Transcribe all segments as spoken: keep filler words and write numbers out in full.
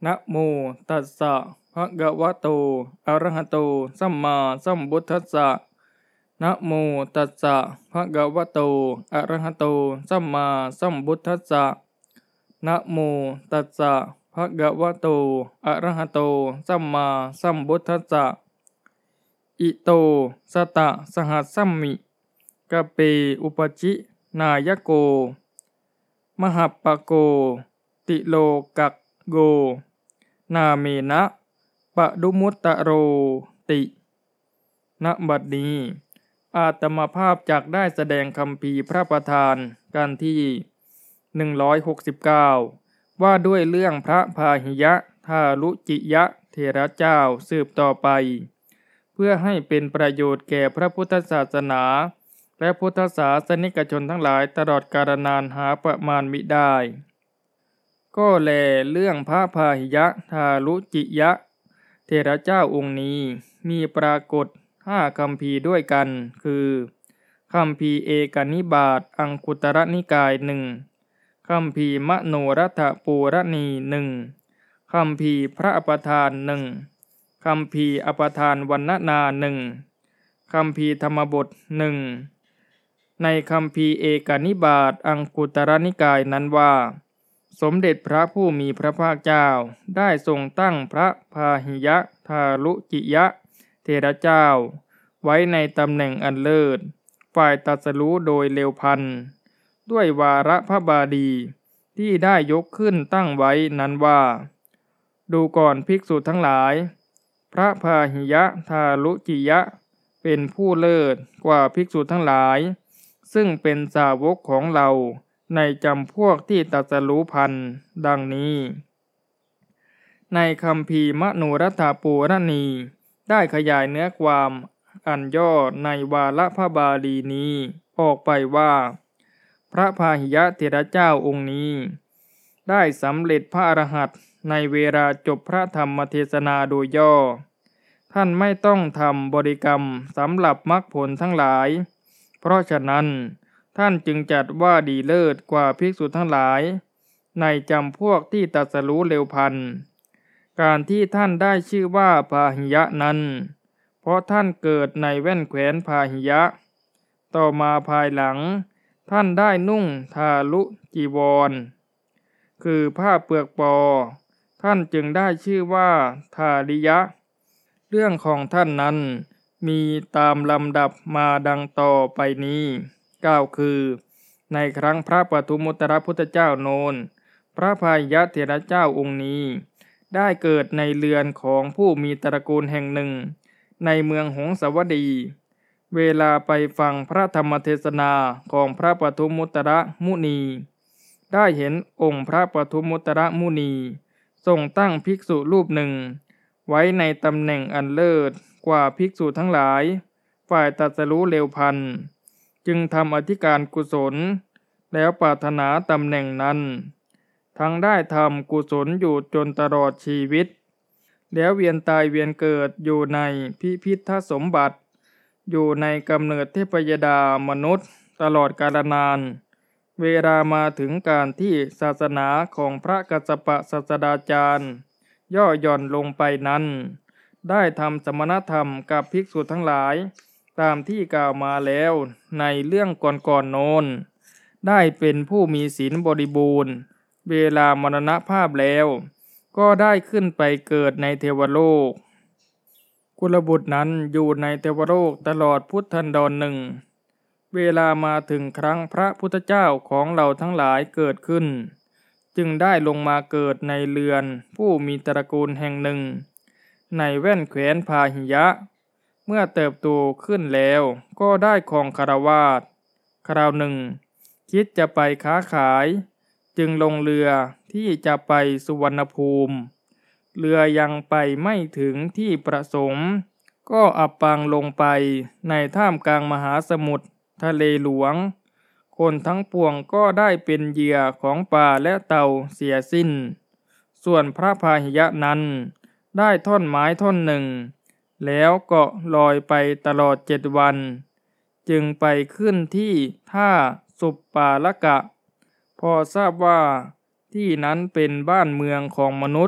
นะโมตัสสะภะคะวะโตอะระหะโตสัมมาสัมพุทธัสสะนะโมตัสสะภะคะวะโตอะระหะโตสัมมาสัมพุทธัสสะนะโมตัสสะภะคะวะโตอะระหะโตสัมมาสัมพุทธัสสะอิโตสตะสหัสสัมมิกะเปอุปจินายโกมหัปปโกติโลกักโกนาเมนะปะดุมุตตะโรติณบัดนี้อาตมาภาพจักได้แสดงคัมภีร์พระประธานกันที่หนึ่งร้อยหกสิบเก้าว่าด้วยเรื่องพระพาหิยะทารุจิยะเถระเจ้าสืบต่อไปเพื่อให้เป็นประโยชน์แก่พระพุทธศาสนาและพุทธศาสนิกชนทั้งหลายตลอดกาลนานหาประมาณมิได้ก็แลเรื่องพระพาหิยะทารุจิยะเถระเจ้าองค์นี้มีปรากฏห้าคัมภีร์ด้วยกันคือคัมภีร์เอกนิบาตอังคุตรนิกายหนึ่งคัมภีร์มโนรัฐปูรณีหนึ่งคัมภีร์พระอปทานหนึ่งคัมภีร์อปทานวรรณนาหนึ่งคัมภีร์ธรรมบทหนึ่งในคัมภีร์เอกนิบาตอังคุตรนิกายนั้นว่าสมเด็จพระผู้มีพระภาคเจ้าได้ทรงตั้งพระพาหิยะทารุจิยะเถระเจ้าไว้ในตำแหน่งอันเลิศฝ่ายตรัสรู้โดยเร็วพลันด้วยวาระพระบาลีที่ได้ยกขึ้นตั้งไว้นั้นว่าดูก่อนภิกษุทั้งหลายพระพาหิยะทารุจิยะเป็นผู้เลิศกว่าภิกษุทั้งหลายซึ่งเป็นสาวกของเราในจำพวกที่ตรัสรู้พันดังนี้ในคัมภีร์มโนรัฐปูรณีได้ขยายเนื้อความอันย่อในวาระพระบาลีนี้ออกไปว่าพระพาหิยะเถระเจ้าองค์นี้ได้สำเร็จพระอรหันต์ในเวลาจบพระธรรมเทศนาโดยย่อท่านไม่ต้องทำบริกรรมสำหรับมรรคผลทั้งหลายเพราะฉะนั้นท่านจึงจัดว่าดีเลิศกว่าภิกษุทั้งหลายในจำพวกที่ตรัสรู้เร็วพลันการที่ท่านได้ชื่อว่าพาหิยะนั้นเพราะท่านเกิดในแว่นแคว้นพาหิยะต่อมาภายหลังท่านได้นุ่งทารุจีวรคือผ้าเปลือกปอท่านจึงได้ชื่อว่าทาริยะเรื่องของท่านนั้นมีตามลำดับมาดังต่อไปนี้กล่าวคือในครั้งพระปทุมุตตรพุทธเจ้าโนนพระพาหิยะเถระเจ้าองค์นี้ได้เกิดในเรือนของผู้มีตระกูลแห่งหนึ่งในเมืองหงสาวดีเวลาไปฟังพระธรรมเทศนาของพระปทุมุตตรมุนีได้เห็นองค์พระปทุมุตตรมุนีทรงตั้งภิกษุรูปหนึ่งไว้ในตำแหน่งอันเลิศกว่าภิกษุทั้งหลายฝ่ายตรัสรู้เร็วพลันจึงทำอธิการกุศลแล้วปรารถนาตำแหน่งนั้นทั้งได้ทำกุศลอยู่จนตลอดชีวิตแล้วเวียนตายเวียนเกิดอยู่ในพิพิธสมบัติอยู่ในกำเนิดเทพยดามนุษย์ตลอดกาลนานเวลามาถึงการที่ศาสนาของพระกัสสปะศาสดาจารย์ย่อหย่อนลงไปนั้นได้ทำสมณธรรมกับภิกษุทั้งหลายตามที่กล่าวมาแล้วในเรื่องก่อนๆโน้นได้เป็นผู้มีศีลบริบูรณ์เวลามรณภาพแล้วก็ได้ขึ้นไปเกิดในเทวโลกกุลบุตรนั้นอยู่ในเทวโลกตลอดพุทธันดรหนึ่งเวลามาถึงครั้งพระพุทธเจ้าของเราทั้งหลายเกิดขึ้นจึงได้ลงมาเกิดในเรือนผู้มีตระกูลแห่งหนึ่งในแว่นแคว้นพาหิยะเมื่อเติบโตขึ้นแล้วก็ได้ครองคฤหัสถ์คราวหนึ่งคิดจะไปค้าขายจึงลงเรือที่จะไปสุวรรณภูมิเรือยังไปไม่ถึงที่ประสงค์ก็อับปางลงไปในท่ามกลางมหาสมุทรทะเลหลวงคนทั้งปวงก็ได้เป็นเหยื่อของปลาและเต่าเสียสิ้นส่วนพระพาหิยะนั้นได้ท่อนไม้ท่อนหนึ่งแล้วก็ลอยไปตลอดเจ็ดวันจึงไปขึ้นที่ท่าสุปปาละกะพอทราบว่าที่นั้นเป็นบ้านเมืองของมนุษย์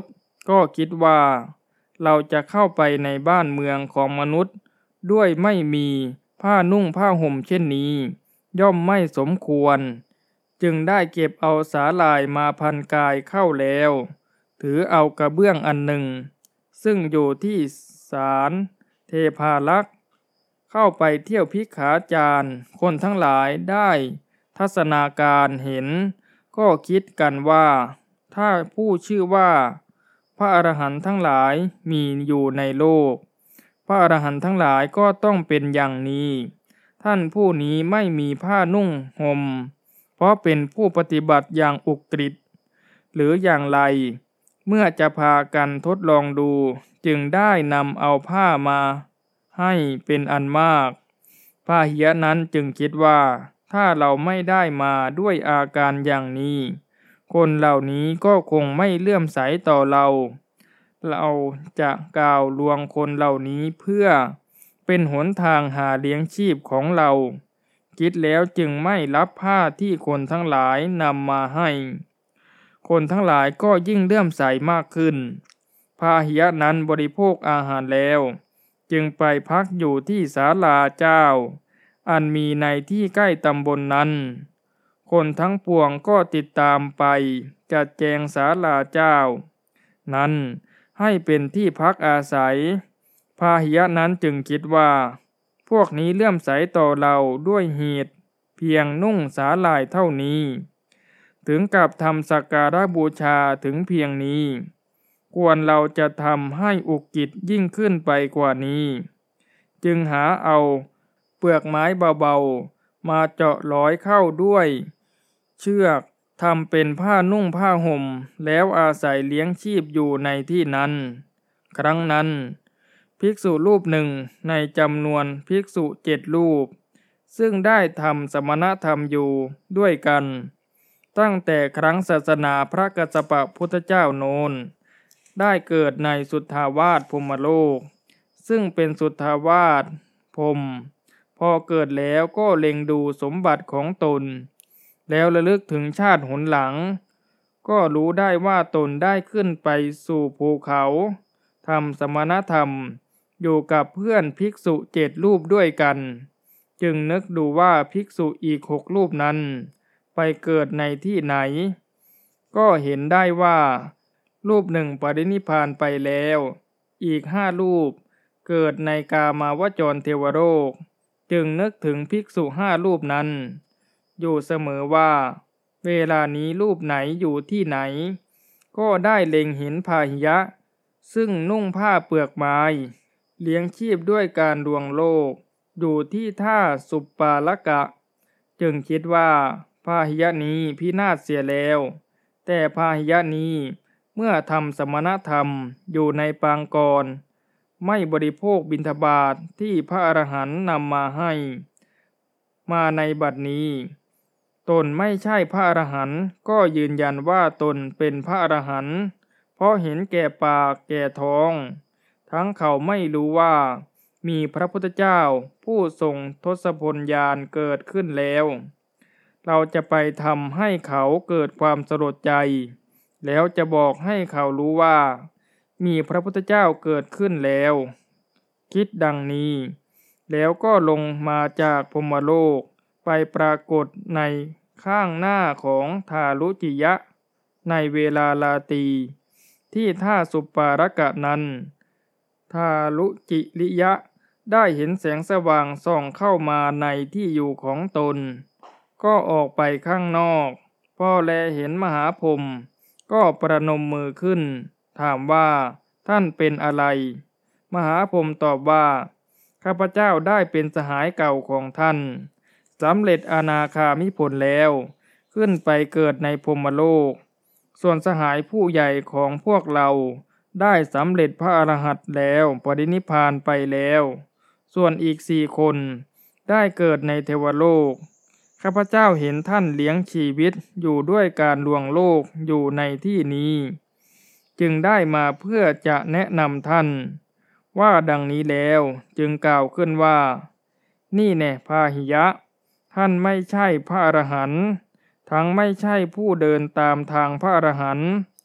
ก็คิดว่าเราจะเข้าไปในบ้านเมืองของมนุษย์ด้วยไม่มีผ้านุ่งผ้าห่มเช่นนี้ย่อมไม่สมควรจึงได้เก็บเอาสาหร่ายมาพันกายเข้าแล้วถือเอากระเบื้องอันหนึ่งซึ่งอยู่ที่ศาลเทพารักษ์เข้าไปเที่ยวพิกขาจารคนทั้งหลายได้ทัศนาการเห็นก็คิดกันว่าถ้าผู้ชื่อว่าพระอรหันต์ทั้งหลายมีอยู่ในโลกพระอรหันต์ทั้งหลายก็ต้องเป็นอย่างนี้ท่านผู้นี้ไม่มีผ้านุ่งห่มเพราะเป็นผู้ปฏิบัติอย่างอุกฤษหรืออย่างไรเมื่อจะพากันทดลองดูจึงได้นำเอาผ้ามาให้เป็นอันมากพาหิยะนั้นจึงคิดว่าถ้าเราไม่ได้มาด้วยอาการอย่างนี้คนเหล่านี้ก็คงไม่เลื่อมใสต่อเราเราจะกล่าวลวงคนเหล่านี้เพื่อเป็นหนทางหาเลี้ยงชีพของเราคิดแล้วจึงไม่รับผ้าที่คนทั้งหลายนำมาให้คนทั้งหลายก็ยิ่งเลื่อมใสมากขึ้นพาหิยะนั้นบริโภคอาหารแล้วจึงไปพักอยู่ที่ศาลาเจ้าอันมีในที่ใกล้ตำบล น, นั้นคนทั้งปวงก็ติดตามไปจัดแจงศาลาเจ้านั้นให้เป็นที่พักอาศัยพาหิยะนั้นจึงคิดว่าพวกนี้เลื่อมใสต่อเราด้วยเหตุเพียงนุ่งสาหร่ายเท่านี้ถึงกับทำสักการะบูชาถึงเพียงนี้ควรเราจะทำให้อุกิจยิ่งขึ้นไปกว่านี้จึงหาเอาเปลือกไม้เบาๆมาเจาะร้อยเข้าด้วยเชือกทำเป็นผ้านุ่งผ้าห่มแล้วอาศัยเลี้ยงชีพอยู่ในที่นั้นครั้งนั้นภิกษุรูปหนึ่งในจำนวนภิกษุเจ็ดรูปซึ่งได้ทำสมณธรรมอยู่ด้วยกันตั้งแต่ครั้งศาสนาพระกัสสปะพุทธเจ้าโน้นได้เกิดในสุทธาวาสพรหมโลกซึ่งเป็นสุทธาวาสพรหมพอเกิดแล้วก็เล็งดูสมบัติของตนแล้วระลึกถึงชาติหนหลังก็รู้ได้ว่าตนได้ขึ้นไปสู่ภูเขาทำสมณธรรมอยู่กับเพื่อนภิกษุเจ็ดรูปด้วยกันจึงนึกดูว่าภิกษุอีกหกรูปนั้นไปเกิดในที่ไหนก็เห็นได้ว่ารูปหนึ่งปรินิพพานไปแล้วอีกห้ารูปเกิดในกามาวจรเทวโลกจึงนึกถึงภิกษุห้ารูปนั้นอยู่เสมอว่าเวลานี้รูปไหนอยู่ที่ไหนก็ได้เล็งเห็นพาหิยะซึ่งนุ่งผ้าเปลือกไม้เลี้ยงชีพด้วยการลวงโลกอยู่ที่ท่าสุปปาลกะจึงคิดว่าพาหิยะนี้พินาศเสียแล้วแต่พาหิยะนี้เมื่อทำสมณธรรมอยู่ในปางก่อนไม่บริโภคบิณฑบาตที่พระอรหันต์นำมาให้มาในบัดนี้ตนไม่ใช่พระอรหันต์ก็ยืนยันว่าตนเป็นพระอรหันต์เพราะเห็นแก่ปากแก่ท้องทั้งเขาไม่รู้ว่ามีพระพุทธเจ้าผู้ทรงทศพลญาณเกิดขึ้นแล้วเราจะไปทำให้เขาเกิดความสลดใจแล้วจะบอกให้เขารู้ว่ามีพระพุทธเจ้าเกิดขึ้นแล้วคิดดังนี้แล้วก็ลงมาจากพรหมโลกไปปรากฏในข้างหน้าของทารุจิยะในเวลาลาตรีที่ท่าสุปปารกะนั้นทารุจิริยะได้เห็นแสงสว่างส่องเข้ามาในที่อยู่ของตนก็ออกไปข้างนอกพอแลเห็นมหาพรหมก็ประนมมือขึ้นถามว่าท่านเป็นอะไรมหาพรหมตอบว่าข้าพเจ้าได้เป็นสหายเก่าของท่านสำเร็จอนาคามิผลแล้วขึ้นไปเกิดในพรหมโลกส่วนสหายผู้ใหญ่ของพวกเราได้สำเร็จพระอรหันต์แล้วปรินิพพานไปแล้วส่วนอีกสี่คนได้เกิดในเทวโลกข้าพเจ้าเห็นท่านเลี้ยงชีวิตอยู่ด้วยการลวงโลกอยู่ในที่นี้จึงได้มาเพื่อจะแนะนำท่านว่าดังนี้แล้วจึงกล่าวขึ้นว่านี่แน่พาหิยะท่านไม่ใช่พระอรหันต์ทั้งไม่ใช่ผู้เดินตามทางพระอรหันต์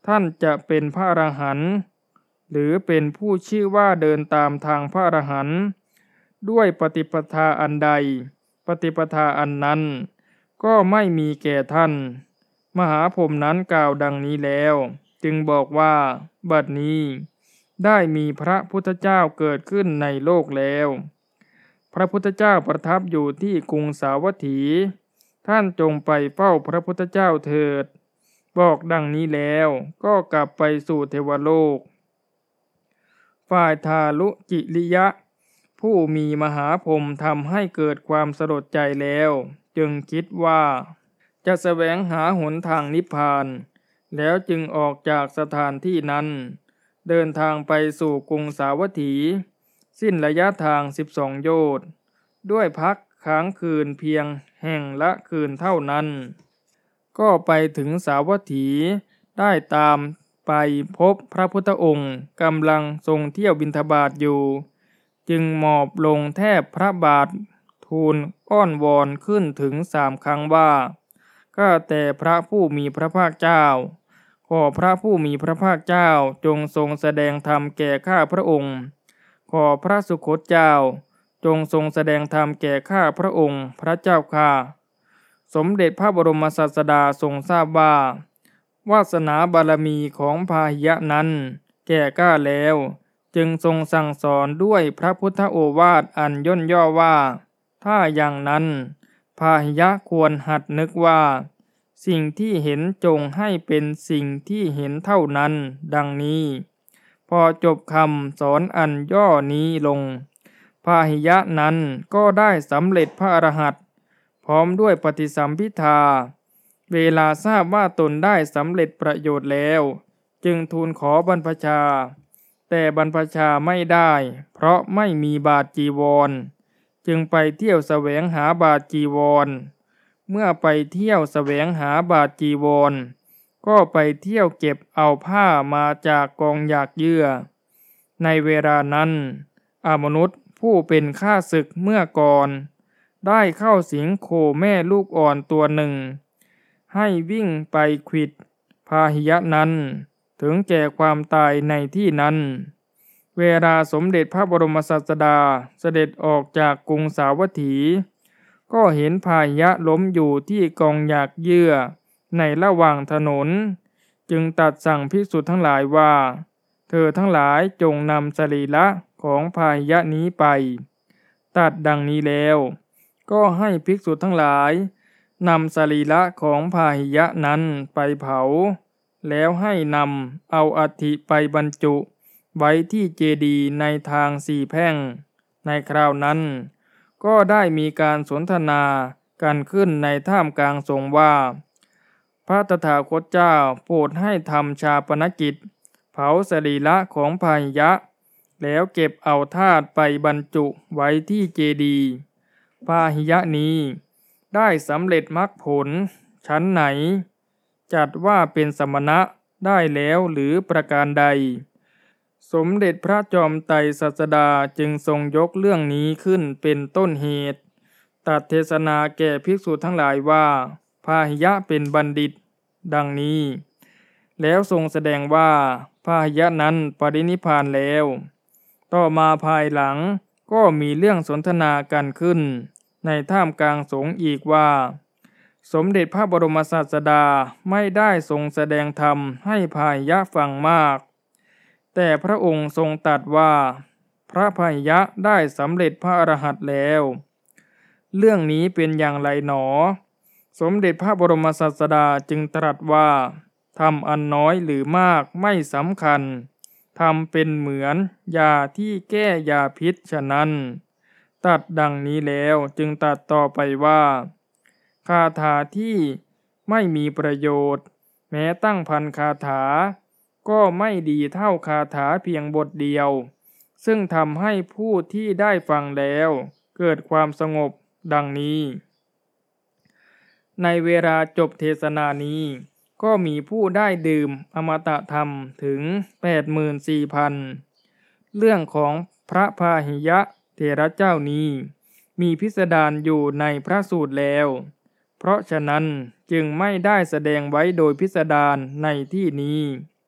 ท่านจะเป็นพระอรหันต์หรือเป็นผู้ชื่อว่าเดินตามทางพระอรหันต์ด้วยปฏิปทาอันใดปฏิปทาอันนั้นก็ไม่มีแก่ท่านมหาพรหมนั้นกล่าวดังนี้แล้วจึงบอกว่าบัดนี้ได้มีพระพุทธเจ้าเกิดขึ้นในโลกแล้วพระพุทธเจ้าประทับอยู่ที่กรุงสาวัตถีท่านจงไปเฝ้าพระพุทธเจ้าเถิดบอกดังนี้แล้วก็กลับไปสู่เทวโลกฝ่ายทาลุจิริยะผู้มีมหาพรหมทำให้เกิดความสลดใจแล้วจึงคิดว่าจะแสวงหาหนทางนิพพานแล้วจึงออกจากสถานที่นั้นเดินทางไปสู่กรุงสาวัตถีสิ้นระยะทางสิบสองโยชน์ด้วยพักค้างคืนเพียงแห่งละคืนเท่านั้นก็ไปถึงสาวัตถีได้ตามไปพบพระพุทธองค์กำลังทรงเที่ยวบิณฑบาตอยู่จึงหมอบลงแทบพระบาททูลอ้อนวอนขึ้นถึงสามครั้งว่าข้าแต่พระผู้มีพระภาคเจ้าขอพระผู้มีพระภาคเจ้าจงทรงแสดงธรรมแก่ข้าพระองค์ขอพระสุคตเจ้าจงทรงแสดงธรรมแก่ข้าพระองค์พระเจ้าข้าสมเด็จพระบรมศาสดาทรงทราบว่าวาสนาบารมีของพาหิยะนั้นแก่กล้าแล้วจึงทรงสั่งสอนด้วยพระพุทธโอวาทอันย่นย่อว่าถ้าอย่างนั้นพาหิยะควรหัดนึกว่าสิ่งที่เห็นจงให้เป็นสิ่งที่เห็นเท่านั้นดังนี้พอจบคำสอนอันย่อนี้ลงพาหิยะนั้นก็ได้สำเร็จพระอรหันต์พร้อมด้วยปฏิสัมภิทาเวลาทราบว่าตนได้สำเร็จประโยชน์แล้วจึงทูลขอบรรพชาแต่บรรพชาไม่ได้เพราะไม่มีบาทจีวรจึงไปเที่ยวแสวงหาบาทจีวรเมื่อไปเที่ยวแสวงหาบาทจีวรก็ไปเที่ยวเก็บเอาผ้ามาจากกองหยากเยื่อในเวลานั้นอมนุษย์ผู้เป็นข้าศึกเมื่อก่อนได้เข้าสิงโคแม่ลูกอ่อนตัวหนึ่งให้วิ่งไปขวิดพาหิยะนั้นถึงแก่ความตายในที่นั้นเวลาสมเด็จพระบรมศาสดาเสด็จออกจากกรุงสาวัตถีก็เห็นพาหิยะล้มอยู่ที่กองหยากเยื่อในระหว่างถนนจึงตรัสสั่งภิกษุทั้งหลายว่าเธอทั้งหลายจงนำสรีระของพาหิยะนี้ไปตรัสดังนี้แล้วก็ให้ภิกษุทั้งหลายนำสรีระของพาหิยะนั้นไปเผาแล้วให้นำเอาอัฐิไปบรรจุไว้ที่เจดีย์ในทางสี่แพร่งในคราวนั้นก็ได้มีการสนทนากันขึ้นในท่ามกลางสงฆ์ว่าพระตถาคตเจ้าโปรดให้ทำชาปนกิจเผาสรีระของพาหิยะแล้วเก็บเอาธาตุไปบรรจุไว้ที่เจดีย์พาหิยะนี้ได้สำเร็จมรรคผลชั้นไหนจัดว่าเป็นสมณะได้แล้วหรือประการใดสมเด็จพระจอมไตรศาสดาจึงทรงยกเรื่องนี้ขึ้นเป็นต้นเหตุตรัสเทศนาแก่ภิกษุทั้งหลายว่าพาหิยะเป็นบัณฑิตดังนี้แล้วทรงแสดงว่าพาหิยะนั้นปรินิพพานแล้วต่อมาภายหลังก็มีเรื่องสนทนากันขึ้นในท่ามกลางสงฆ์อีกว่าสมเด็จพระบรมศาสดาไม่ได้ทรงแสดงธรรมให้พาหิยะฟังมากแต่พระองค์ทรงตรัสว่าพระพาหิยะได้สำเร็จพระอรหันต์แล้วเรื่องนี้เป็นอย่างไรหนอสมเด็จพระบรมศาสดาจึงตรัสว่าธรรมอันน้อยหรือมากไม่สำคัญธรรมเป็นเหมือนยาที่แก้ยาพิษฉะนั้นตรัสดังนี้แล้วจึงตรัสต่อไปว่าคาถาที่ไม่มีประโยชน์แม้ตั้งพันคาถาก็ไม่ดีเท่าคาถาเพียงบทเดียวซึ่งทำให้ผู้ที่ได้ฟังแล้วเกิดความสงบดังนี้ในเวลาจบเทศนานี้ก็มีผู้ได้ดื่มอมตะธรรมถึง แปดหมื่นสี่พัน เรื่องของพระพาหิยะเถระเจ้านี้มีพิสดารอยู่ในพระสูตรแล้วเพราะฉะนั้นจึงไม่ได้แสดงไว้โดยพิสดารในที่นี้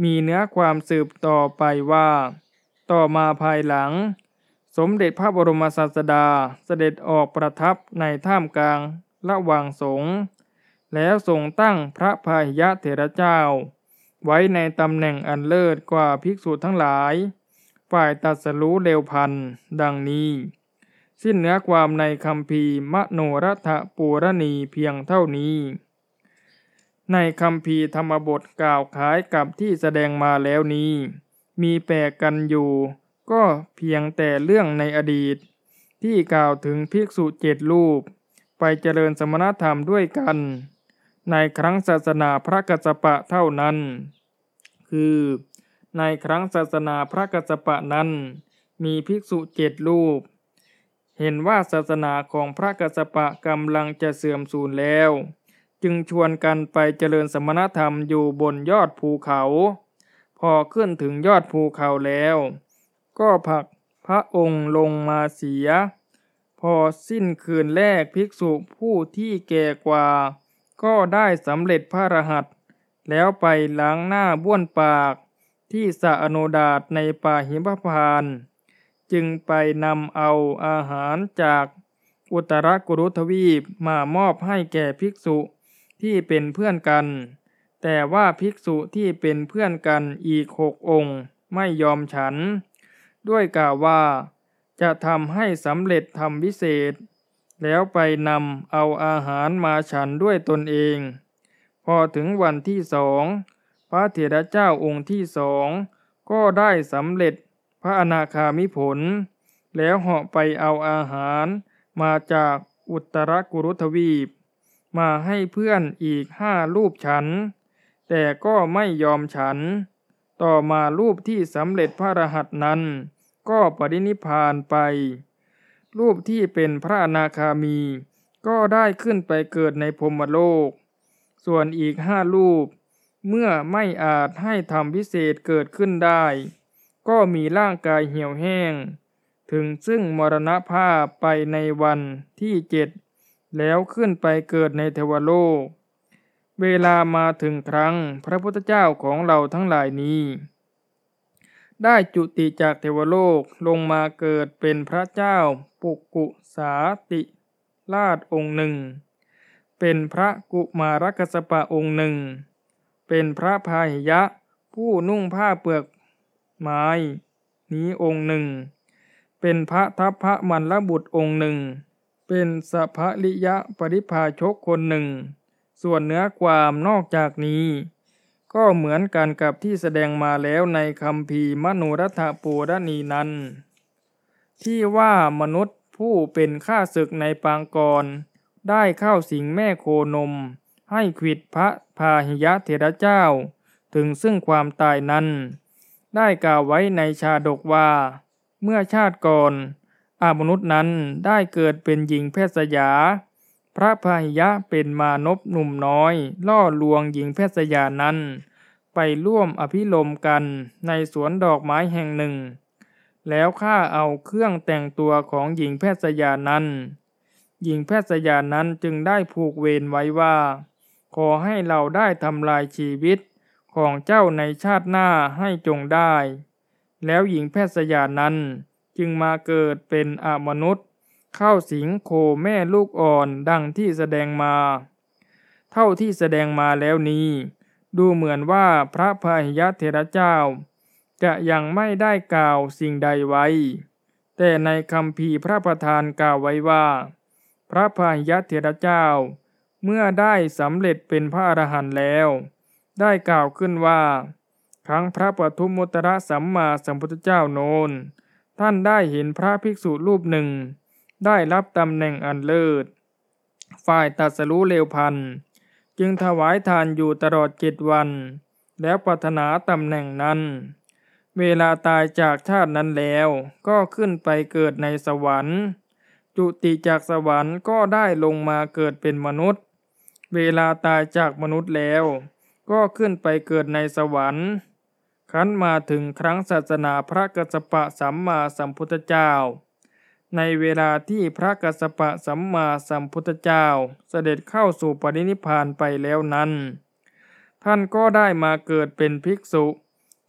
มีเนื้อความสืบต่อไปว่าต่อมาภายหลังสมเด็จพระบรมศาสดาเสด็จออกประทับในท่ามกลางระหว่างสงฆ์แล้วทรงตั้งพระพาหิยเถระเจ้าไว้ในตำแหน่งอันเลิศกว่าภิกษุทั้งหลายฝ่ายตรัสรู้เร็วพันดังนี้สิ้นเนื้อความในคัมภีร์มโนรัฐปูรณีเพียงเท่านี้ในคัมภีร์ธรรมบทกล่าวขายกับที่แสดงมาแล้วนี้มีแปลกกันอยู่ก็เพียงแต่เรื่องในอดีตที่กล่าวถึงภิกษุเจ็ดรูปไปเจริญสมณธรรมด้วยกันในครั้งศาสนาพระกัสสปะเท่านั้นคือในครั้งศาสนาพระกัสสปะนั้นมีภิกษุเจ็ดรูปเห็นว่าศาสนาของพระกัสสปะกำลังจะเสื่อมสูญแล้วจึงชวนกันไปเจริญสมณธรรมอยู่บนยอดภูเขาพอขึ้นถึงยอดภูเขาแล้วก็ผลักพระองค์ลงมาเสียพอสิ้นคืนแรกภิกษุผู้ที่แก่กว่าก็ได้สำเร็จพระอรหันต์แล้วไปล้างหน้าบ้วนปากที่สระอโนดาตในป่าหิมพานต์จึงไปนำเอาอาหารจากอุตรกุรุทวีปมามอบให้แก่ภิกษุที่เป็นเพื่อนกันแต่ว่าภิกษุที่เป็นเพื่อนกันอีกหกองค์ไม่ยอมฉันด้วยกล่าวว่าจะทำให้สำเร็จธรรมวิเศษแล้วไปนำเอาอาหารมาฉันด้วยตนเองพอถึงวันที่สองพระเถระเจ้าองค์ที่สองก็ได้สำเร็จพระอนาคามิผลแล้วเหาะไปเอาอาหารมาจากอุตรกุรุทวีปมาให้เพื่อนอีกห้ารูปฉันแต่ก็ไม่ยอมฉันต่อมารูปที่สำเร็จพระอรหันต์นั้นก็ปรินิพพานไปรูปที่เป็นพระอนาคามีก็ได้ขึ้นไปเกิดในพรหมโลกส่วนอีกห้ารูปเมื่อไม่อาจให้ธรรมวิเศษเกิดขึ้นได้ก็มีร่างกายเหี่ยวแห้งถึงซึ่งมรณภาพไปในวันที่เจ็ดแล้วขึ้นไปเกิดในเทวโลกเวลามาถึงครั้งพระพุทธเจ้าของเราทั้งหลายนี้ได้จุติจากเทวโลกลงมาเกิดเป็นพระเจ้าปุกุสาติราชองค์หนึ่งเป็นพระกุมารกัสสปะองค์หนึ่งเป็นพระพาหิยะผู้นุ่งผ้าเปลือกไม้นี้องค์หนึ่งเป็นพระทัพพระมัลลบุตรองค์หนึ่งเป็นสัพพลิยะปริภาชกคนหนึ่งส่วนเนื้อความนอกจากนี้ก็เหมือนกันกับที่แสดงมาแล้วในคัมภีร์มโนรัฐปูรณีนั้นที่ว่ามนุษย์ผู้เป็นข้าศึกในปางก่อนได้เข้าสิงแม่โคนมให้ขวิดพระพาหิยเถระเจ้าถึงซึ่งความตายนั้นได้กล่าวไว้ในชาดกว่าเมื่อชาติก่อนอามนุษย์นั้นได้เกิดเป็นหญิงแพทย์สยาพระพาหิยะเป็นมานพหนุ่มน้อยล่อลวงหญิงแพทย์สยานั้นไปร่วมอภิรมย์กันในสวนดอกไม้แห่งหนึ่งแล้วฆ่าเอาเครื่องแต่งตัวของหญิงแพทย์สยานั้นหญิงแพทย์สยานั้นจึงได้ผูกเวรไว้ว่าขอให้เราได้ทำลายชีวิตของเจ้าในชาติหน้าให้จงได้แล้วหญิงแพทย์สยานั้นจึงมาเกิดเป็นอมนุษย์เข้าสิงโคแม่ลูกอ่อนดังที่แสดงมาเท่าที่แสดงมาแล้วนี้ดูเหมือนว่าพระพาหิยเถระเจ้าจะยังไม่ได้กล่าวสิ่งใดไว้แต่ในคัมภีร์พระประธานกล่าวไว้ว่าพระพาหิยเถระเจ้าเมื่อได้สำเร็จเป็นพระอรหันต์แล้วได้กล่าวขึ้นว่าครั้งพระปทุมมุตตรสัมมาสัมพุทธเจ้าโน้นท่านได้เห็นพระภิกษุรูปหนึ่งได้รับตำแหน่งอันเลิศฝ่ายตรัสรู้เร็วพันจึงถวายทานอยู่ตลอดเจ็ดวันแล้วปรารถนาตำแหน่งนั้นเวลาตายจากชาตินั้นแล้วก็ขึ้นไปเกิดในสวรรค์จุติจากสวรรค์ก็ได้ลงมาเกิดเป็นมนุษย์เวลาตายจากมนุษย์แล้วก็ขึ้นไปเกิดในสวรรค์ครั้นมาถึงครั้งศาสนาพระกัสสปะสัมมาสัมพุทธเจ้าในเวลาที่พระกัสสปะสัมมาสัมพุทธเจ้าเสด็จเข้าสู่ปรินิพพานไปแล้วนั้นท่านก็ได้มาเกิดเป็นภิกษุ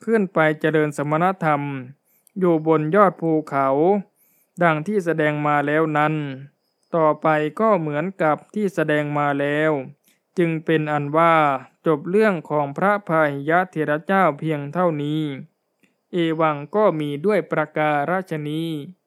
ขึ้นไปเจริญสมณธรรมอยู่บนยอดภูเขาดังที่แสดงมาแล้วนั้นต่อไปก็เหมือนกับที่แสดงมาแล้วจึงเป็นอันว่าจบเรื่องของพระพาหิยะเถระเจ้าเพียงเท่านี้เอวังก็มีด้วยประการฉนี้